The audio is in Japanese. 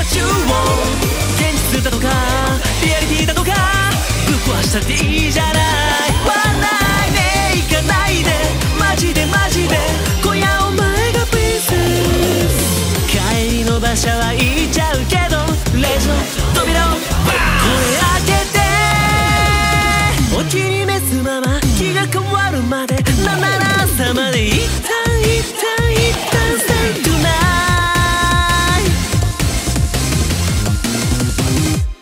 What you want 現実だとかリアリティだとかぶっ壊したっていいじゃない笑わないで行かないでマジでマジで今夜お前がプリンセス帰りの馬車は行っちゃうけどレジの扉をこれ開けてお気に召すまま気が変わるまでなんなら朝まで行って